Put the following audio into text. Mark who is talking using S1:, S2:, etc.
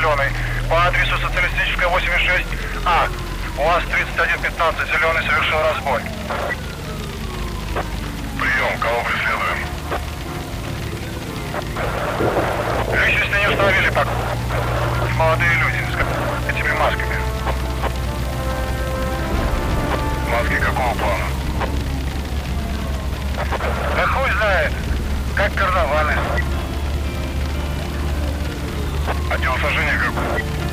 S1: Зеленый. По адресу Социалистическая 86А. УАЗ-3115 Зеленый совершил разбой. Прием, кого преследуем? Личность не установили пока. Молодые люди с этими масками. Маски какого плана? Да хуй знает. Как карнавалы. А телосложение какое?